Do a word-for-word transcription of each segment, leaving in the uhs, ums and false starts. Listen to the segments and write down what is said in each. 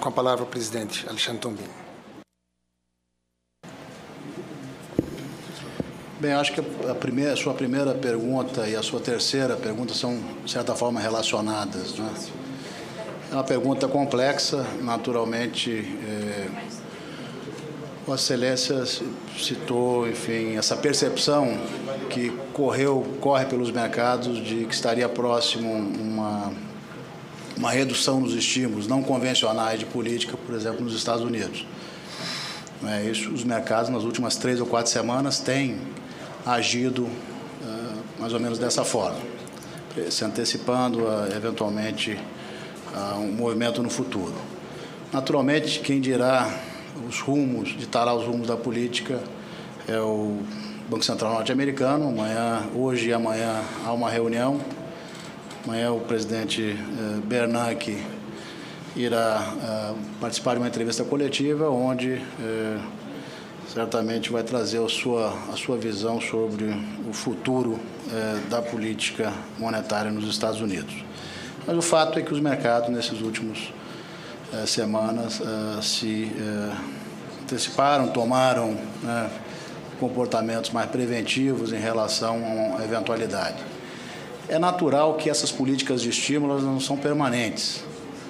Com a palavra o presidente Alexandre Tombini. Bem, acho que a, primeira, a sua primeira pergunta e a sua terceira pergunta são, de certa forma, relacionadas, né? É uma pergunta complexa, naturalmente. É, Vossa Excelência citou, enfim, essa percepção que correu, corre pelos mercados de que estaria próximo uma, uma redução nos estímulos não convencionais de política, por exemplo, nos Estados Unidos. É isso, os mercados, nas últimas três ou quatro semanas, têm agido uh, mais ou menos dessa forma, se antecipando, uh, eventualmente, a um movimento no futuro. Naturalmente, quem dirá os rumos, ditará os rumos da política é o Banco Central norte-americano. Amanhã, hoje e amanhã há uma reunião. Amanhã o presidente eh, Bernanke irá eh, participar de uma entrevista coletiva onde eh, certamente vai trazer a sua, a sua visão sobre o futuro eh, da política monetária nos Estados Unidos. Mas o fato é que os mercados, nesses últimos eh, semanas, eh, se eh, anteciparam, tomaram né, comportamentos mais preventivos em relação a uma eventualidade. É natural que essas políticas de estímulo não são permanentes.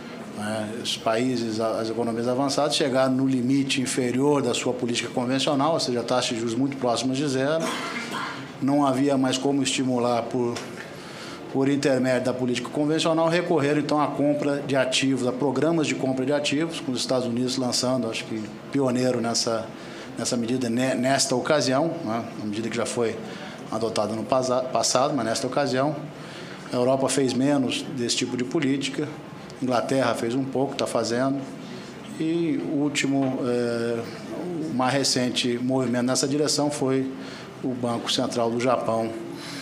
Os países, as economias avançadas, chegaram no limite inferior da sua política convencional, ou seja, taxas de juros muito próximas de zero. Não havia mais como estimular por, por intermédio da política convencional, recorreram então à compra de ativos, a programas de compra de ativos, com os Estados Unidos lançando, acho que pioneiro nessa, nessa medida, nesta ocasião, né, uma medida que já foi adotada no passado, mas nesta ocasião. A Europa fez menos desse tipo de política. Inglaterra fez um pouco, está fazendo, e o último, é, o mais recente movimento nessa direção foi o Banco Central do Japão,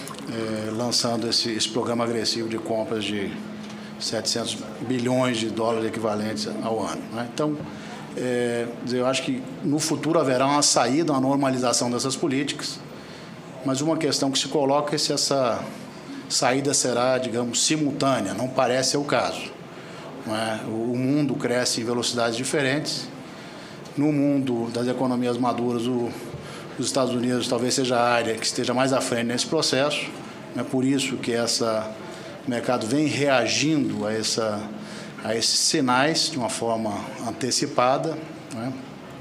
é, lançando esse, esse programa agressivo de compras de setecentos bilhões de dólares equivalentes ao ano, né? Então, é, eu acho que no futuro haverá uma saída, uma normalização dessas políticas, mas uma questão que se coloca é se essa saída será, digamos, simultânea. Não parece ser o caso. É? O mundo cresce em velocidades diferentes. No mundo das economias maduras, o, os Estados Unidos talvez seja a área que esteja mais à frente nesse processo. É por isso que essa, o mercado vem reagindo a, essa, a esses sinais de uma forma antecipada, né?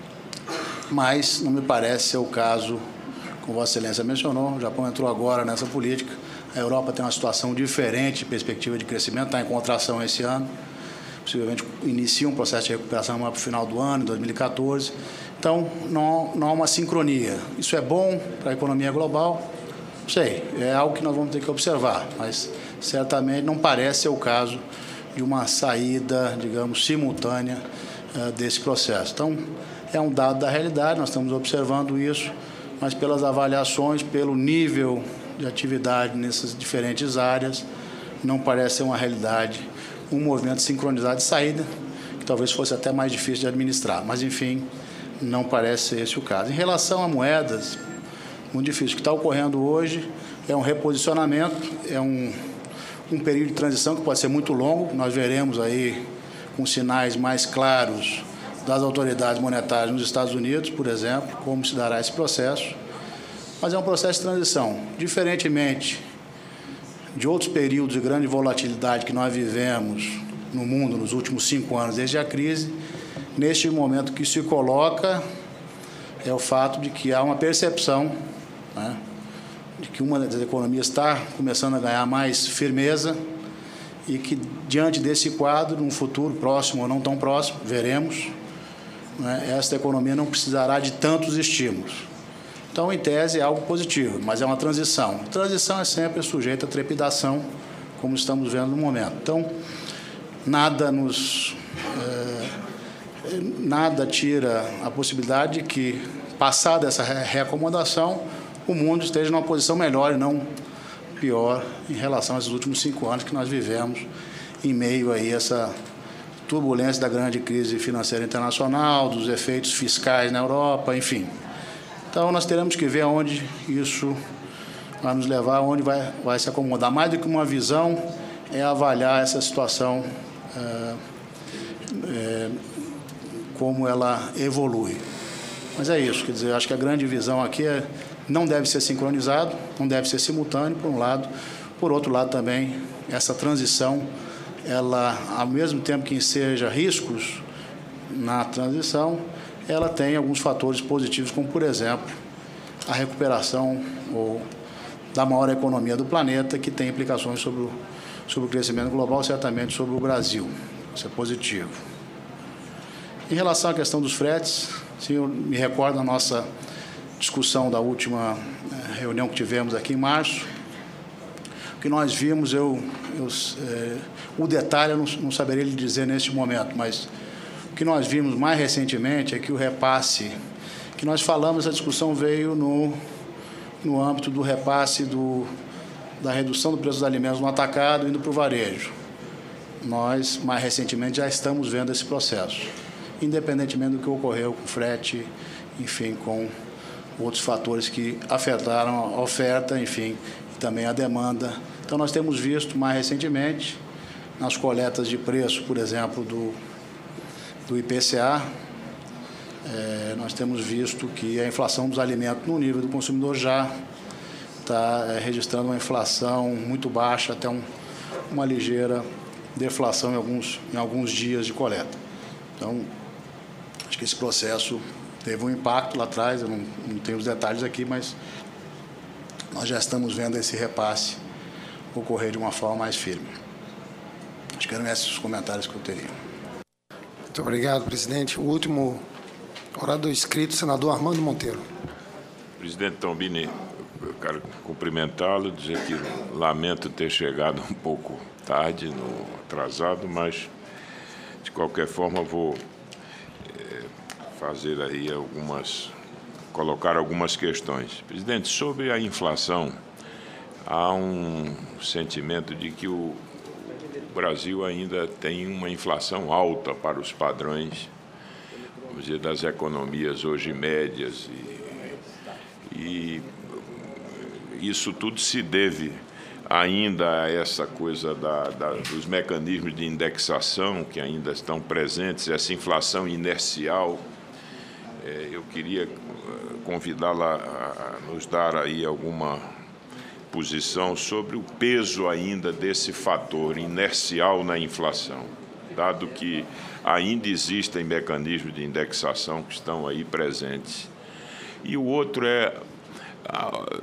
Mas não me parece ser o caso, como Vossa Excelência mencionou. O Japão entrou agora nessa política. A Europa tem uma situação diferente de perspectiva de crescimento, está em contração esse ano. Possivelmente inicia um processo de recuperação para o final do ano, em dois mil e quatorze. Então, não, não há uma sincronia. Isso é bom para a economia global? Não sei, é algo que nós vamos ter que observar, mas certamente não parece ser o caso de uma saída, digamos, simultânea uh, desse processo. Então, é um dado da realidade, nós estamos observando isso, mas pelas avaliações, pelo nível de atividade nessas diferentes áreas, não parece ser uma realidade, um movimento sincronizado de saída, que talvez fosse até mais difícil de administrar. Mas, enfim, não parece ser esse o caso. Em relação a moedas, muito difícil. O que está ocorrendo hoje é um reposicionamento, é um, um período de transição que pode ser muito longo. Nós veremos aí com sinais mais claros das autoridades monetárias nos Estados Unidos, por exemplo, como se dará esse processo. Mas é um processo de transição. Diferentemente de outros períodos de grande volatilidade que nós vivemos no mundo nos últimos cinco anos, desde a crise, neste momento que se coloca é o fato de que há uma percepção, né, de que uma das economias está começando a ganhar mais firmeza e que, diante desse quadro, num futuro próximo ou não tão próximo, veremos, né, esta economia não precisará de tantos estímulos. Então, em tese, é algo positivo, mas é uma transição. Transição é sempre sujeita a trepidação, como estamos vendo no momento. Então, nada nos é, nada tira a possibilidade de que, passada essa reacomodação, o mundo esteja numa posição melhor e não pior em relação a esses últimos cinco anos que nós vivemos em meio a essa turbulência da grande crise financeira internacional, dos efeitos fiscais na Europa, enfim. Então, nós teremos que ver aonde isso vai nos levar, aonde vai, vai se acomodar. Mais do que uma visão, é avaliar essa situação é, é, como ela evolui. Mas é isso, quer dizer, acho que a grande visão aqui é não deve ser sincronizado, não deve ser simultâneo, por um lado. Por outro lado também, essa transição, ela, ao mesmo tempo que enseja riscos na transição, ela tem alguns fatores positivos, como, por exemplo, a recuperação ou, da maior economia do planeta, que tem implicações sobre o, sobre o crescimento global, certamente sobre o Brasil. Isso é positivo. Em relação à questão dos fretes, sim, eu me recordo da nossa discussão da última reunião que tivemos aqui em março. O que nós vimos, eu, eu, é, o detalhe eu não, não saberia lhe dizer neste momento, mas o que nós vimos mais recentemente é que o repasse, que nós falamos, a discussão veio no, no âmbito do repasse do, da redução do preço dos alimentos no atacado indo para o varejo. Nós, mais recentemente, já estamos vendo esse processo, independentemente do que ocorreu com o frete, enfim, com outros fatores que afetaram a oferta, enfim, e também a demanda. Então, nós temos visto mais recentemente, nas coletas de preço, por exemplo, do, do I P C A, é, nós temos visto que a inflação dos alimentos no nível do consumidor já está é, registrando uma inflação muito baixa, até um, uma ligeira deflação em alguns, em alguns dias de coleta. Então, acho que esse processo teve um impacto lá atrás, eu não, não tenho os detalhes aqui, mas nós já estamos vendo esse repasse ocorrer de uma forma mais firme. Acho que eram esses os comentários que eu teria. Muito obrigado, presidente. O último orador inscrito, senador Armando Monteiro. Presidente Tombini, eu quero cumprimentá-lo, dizer que lamento ter chegado um pouco tarde, no atrasado, mas, de qualquer forma, vou é, fazer aí algumas, colocar algumas questões. Presidente, sobre a inflação, há um sentimento de que o Brasil ainda tem uma inflação alta para os padrões, vamos dizer, das economias hoje médias, e, e isso tudo se deve ainda a essa coisa da, da, dos mecanismos de indexação que ainda estão presentes, essa inflação inercial. É, eu queria convidá-la a nos dar aí alguma posição sobre o peso ainda desse fator inercial na inflação, dado que ainda existem mecanismos de indexação que estão aí presentes. E o outro é a,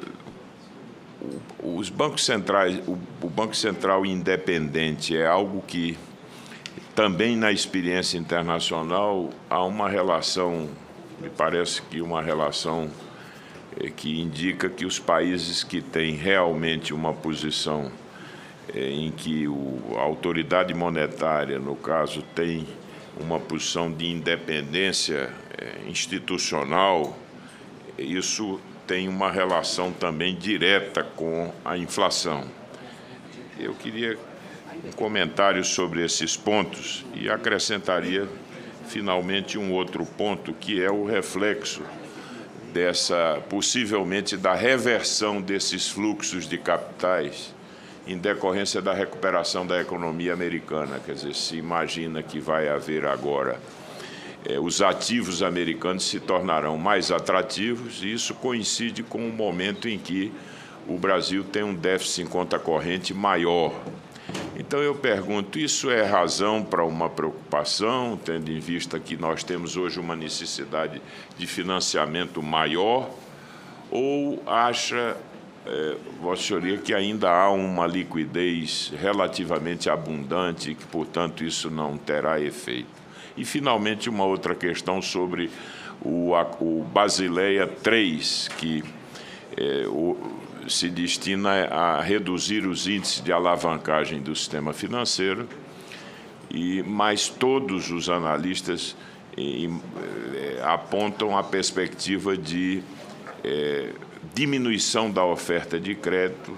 os bancos centrais, o, o Banco Central independente é algo que também na experiência internacional há uma relação, me parece que uma relação é, que indica que os países que têm realmente uma posição é, em que o, a autoridade monetária, no caso, tem uma posição de independência é, institucional, isso tem uma relação também direta com a inflação. Eu queria um comentário sobre esses pontos e acrescentaria, finalmente, um outro ponto, que é o reflexo dessa, possivelmente, da reversão desses fluxos de capitais em decorrência da recuperação da economia americana. Quer dizer, se imagina que vai haver agora É, os ativos americanos se tornarão mais atrativos, e isso coincide com o momento em que o Brasil tem um déficit em conta corrente maior. Então, eu pergunto, isso é razão para uma preocupação, tendo em vista que nós temos hoje uma necessidade de financiamento maior, ou acha, é, Vossa Senhoria, que ainda há uma liquidez relativamente abundante e que, portanto, isso não terá efeito? E, finalmente, uma outra questão sobre o, o Basileia três, que é, o, se destina a reduzir os índices de alavancagem do sistema financeiro, e, mas todos os analistas e, é, apontam a perspectiva de é, diminuição da oferta de crédito,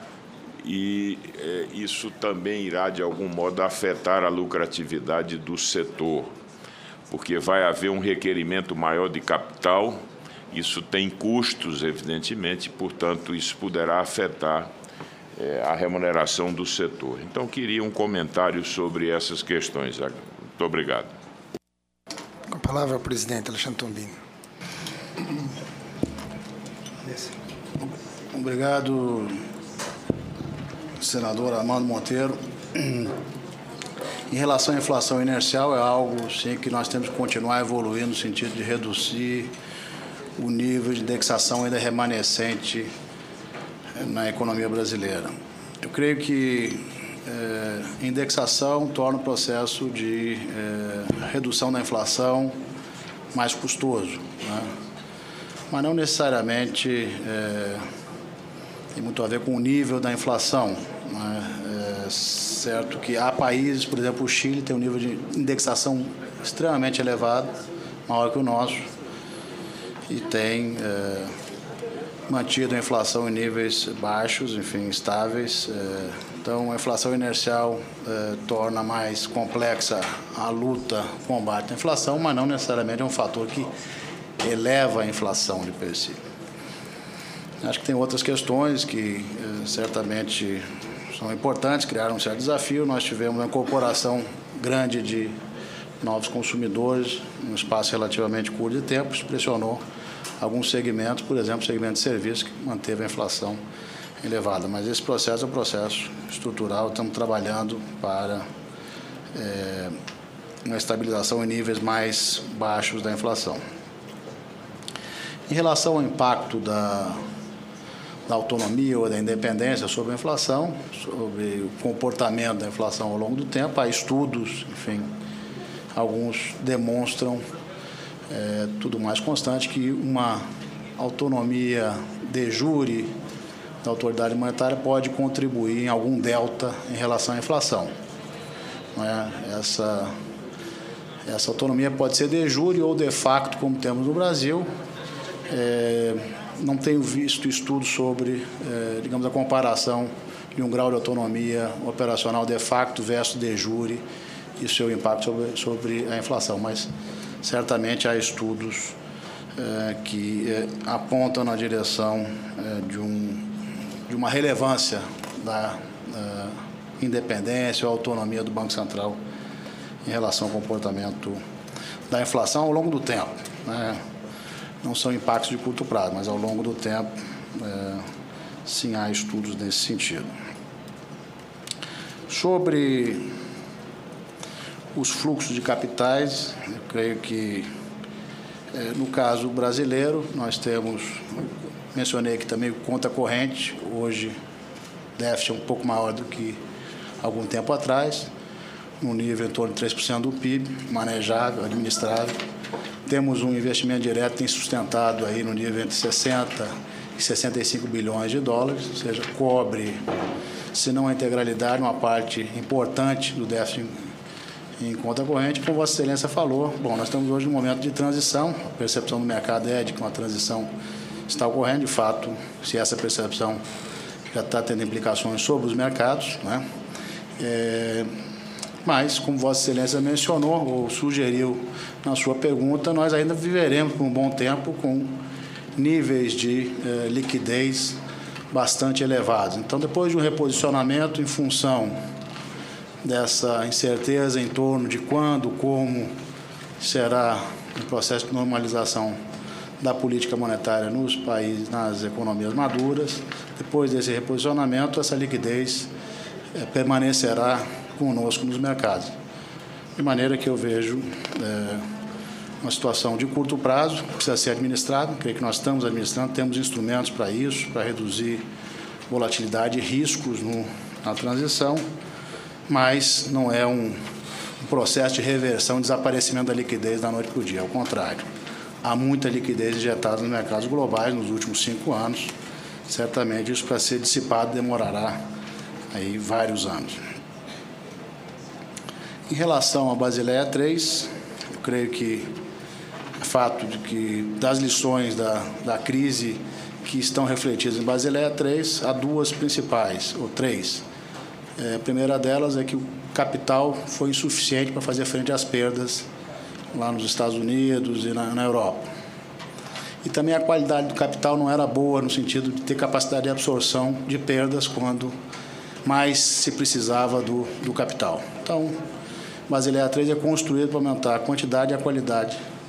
e é, isso também irá, de algum modo, afetar a lucratividade do setor, porque vai haver um requerimento maior de capital, isso tem custos, evidentemente, portanto, isso poderá afetar é, a remuneração do setor. Então, queria um comentário sobre essas questões. Muito obrigado. Com a palavra ao presidente Alexandre Tombini. Obrigado, senador Armando Monteiro. Em relação à inflação inercial, é algo sim, que nós temos que continuar evoluindo no sentido de reduzir o nível de indexação ainda remanescente na economia brasileira. Eu creio que é, indexação torna o processo de é, redução da inflação mais custoso, né? Mas não necessariamente é, tem muito a ver com o nível da inflação, né? É certo que há países, por exemplo, o Chile tem um nível de indexação extremamente elevado, maior que o nosso, e tem é, mantido a inflação em níveis baixos, enfim, estáveis. É, então, a inflação inercial é, torna mais complexa a luta, o combate à inflação, mas não necessariamente é um fator que eleva a inflação de per si. Acho que tem outras questões que é, certamente são importantes, criaram um certo desafio. Nós tivemos uma incorporação grande de novos consumidores num espaço relativamente curto de tempo, isso pressionou alguns segmentos, por exemplo, o segmento de serviços, que manteve a inflação elevada. Mas esse processo é um processo estrutural, estamos trabalhando para é, uma estabilização em níveis mais baixos da inflação. Em relação ao impacto da, da autonomia ou da independência sobre a inflação, sobre o comportamento da inflação ao longo do tempo, há estudos, enfim, alguns demonstram É, tudo mais constante que uma autonomia de jure da autoridade monetária pode contribuir em algum delta em relação à inflação. Não é? Essa, essa autonomia pode ser de jure ou de facto, como temos no Brasil. É, não tenho visto estudos sobre, é, digamos, a comparação de um grau de autonomia operacional de facto versus de jure e seu impacto sobre, sobre a inflação, mas certamente há estudos eh, que eh, apontam na direção eh, de, um, de uma relevância da eh, independência ou autonomia do Banco Central em relação ao comportamento da inflação ao longo do tempo, né? Não são impactos de curto prazo, mas ao longo do tempo, eh, sim, há estudos nesse sentido. Sobre os fluxos de capitais, eu creio que, eh, no caso brasileiro, nós temos, mencionei aqui também, conta corrente, hoje déficit um pouco maior do que algum tempo atrás, no nível em torno de três por cento do P I B, manejável, administrável. Temos um investimento direto que tem sustentado aí no nível entre sessenta e sessenta e cinco bilhões de dólares, ou seja, cobre, se não a integralidade, uma parte importante do déficit em conta corrente. Como Vossa Excelência falou, bom, nós estamos hoje num momento de transição, a percepção do mercado é de que uma transição está ocorrendo, de fato, se essa percepção já está tendo implicações sobre os mercados, né? É, mas, como Vossa Excelência mencionou ou sugeriu na sua pergunta, nós ainda viveremos por um bom tempo com níveis de eh, liquidez bastante elevados. Então, depois de um reposicionamento em função dessa incerteza em torno de quando, como será o processo de normalização da política monetária nos países, nas economias maduras, depois desse reposicionamento, essa liquidez eh, permanecerá conosco nos mercados. De maneira que eu vejo é, uma situação de curto prazo, que precisa ser administrada, creio que nós estamos administrando, temos instrumentos para isso, para reduzir volatilidade e riscos no, na transição, mas não é um, um processo de reversão, desaparecimento da liquidez da noite para o dia, ao contrário. Há muita liquidez injetada nos mercados globais nos últimos cinco anos, certamente isso para ser dissipado demorará aí vários anos. Em relação à Basileia três, eu creio que o fato de que das lições da, da crise que estão refletidas em Basileia três, há duas principais, ou três. É, a primeira delas é que o capital foi insuficiente para fazer frente às perdas lá nos Estados Unidos e na, na Europa. E também a qualidade do capital não era boa no sentido de ter capacidade de absorção de perdas quando mais se precisava do, do capital. Então, Basileia três é construído para aumentar a quantidade e a qualidade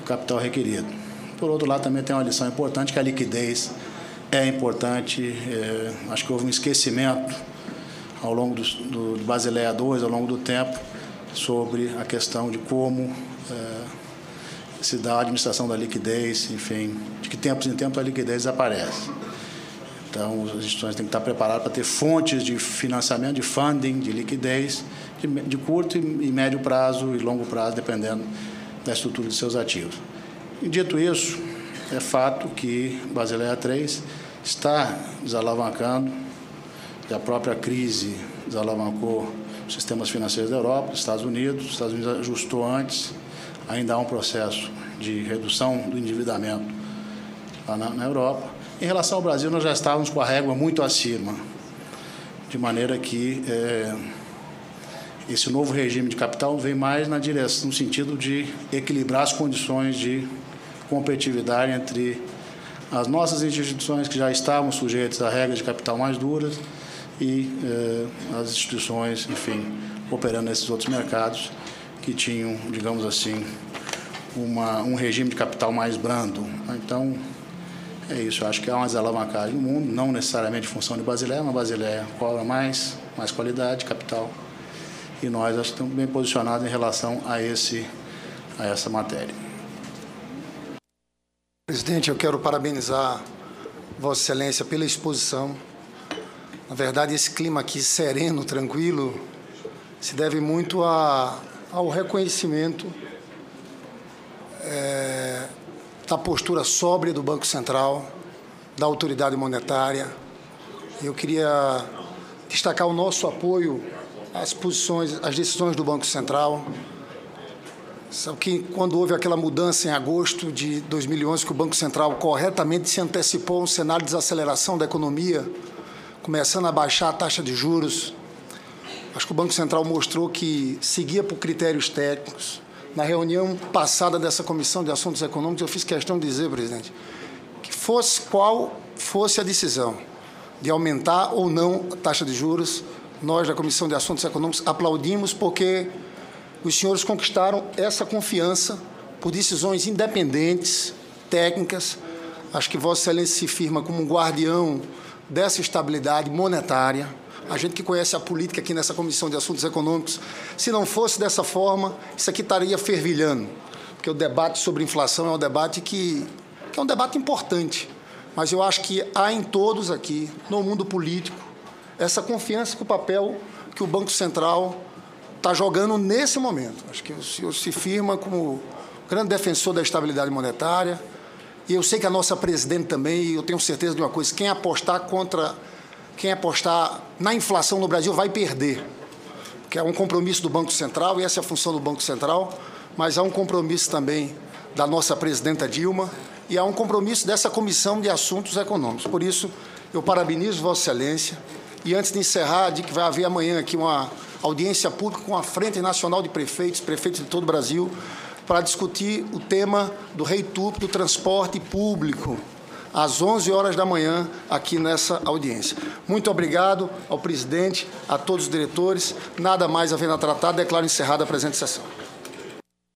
do capital requerido. Por outro lado, também tem uma lição importante, que a liquidez é importante. É, acho que houve um esquecimento ao longo do, do, do Basileia dois, ao longo do tempo, sobre a questão de como é, se dá a administração da liquidez, enfim, de que tempos em tempos a liquidez aparece. Então, as instituições têm que estar preparadas para ter fontes de financiamento, de funding, de liquidez, de, de curto e médio prazo e longo prazo, dependendo da estrutura de seus ativos. E, dito isso, é fato que Basileia três está desalavancando, e a própria crise desalavancou os sistemas financeiros da Europa, Estados Unidos, os Estados Unidos ajustou antes, ainda há um processo de redução do endividamento lá na, na Europa. Em relação ao Brasil, nós já estávamos com a régua muito acima, de maneira que é, esse novo regime de capital vem mais na direção, no sentido de equilibrar as condições de competitividade entre as nossas instituições que já estavam sujeitas a regras de capital mais duras e eh, as instituições, enfim, operando nesses outros mercados que tinham, digamos assim, uma, um regime de capital mais brando. Então, é isso. Eu acho que há uma desalavancagem no mundo, não necessariamente em função de Basileia, mas Basileia cobra mais, mais qualidade de capital. E nós acho que estamos bem posicionados em relação a, esse, a essa matéria. Presidente, eu quero parabenizar Vossa Excelência pela exposição. Na verdade, esse clima aqui sereno, tranquilo, se deve muito a, ao reconhecimento é, da postura sóbria do Banco Central, da autoridade monetária. Eu queria destacar o nosso apoio às posições, às decisões do Banco Central. Sabe que quando houve aquela mudança em agosto de dois mil e onze, que o Banco Central corretamente se antecipou a um cenário de desaceleração da economia, começando a baixar a taxa de juros, acho que o Banco Central mostrou que seguia por critérios técnicos. Na reunião passada dessa Comissão de Assuntos Econômicos, eu fiz questão de dizer, presidente, que fosse qual fosse a decisão de aumentar ou não a taxa de juros, nós, da Comissão de Assuntos Econômicos, aplaudimos porque os senhores conquistaram essa confiança por decisões independentes, técnicas. Acho que Vossa Excelência se firma como um guardião dessa estabilidade monetária. A gente que conhece a política aqui nessa Comissão de Assuntos Econômicos, se não fosse dessa forma, isso aqui estaria fervilhando, porque o debate sobre inflação é um debate que, que é um debate importante, mas eu acho que há em todos aqui, no mundo político, essa confiança que o papel que o Banco Central está jogando nesse momento. Acho que o senhor se firma como grande defensor da estabilidade monetária, e eu sei que a nossa presidente também, e eu tenho certeza de uma coisa, quem apostar contra, quem apostar na inflação no Brasil vai perder, que é um compromisso do Banco Central, e essa é a função do Banco Central, mas há um compromisso também da nossa presidenta Dilma, e há um compromisso dessa Comissão de Assuntos Econômicos. Por isso, eu parabenizo Vossa Excelência, e antes de encerrar, de que vai haver amanhã aqui uma audiência pública com a Frente Nacional de Prefeitos, prefeitos de todo o Brasil, para discutir o tema do reitup do transporte público, às onze horas da manhã, aqui nessa audiência. Muito obrigado ao presidente, a todos os diretores. Nada mais havendo a tratar, declaro encerrada a presente sessão.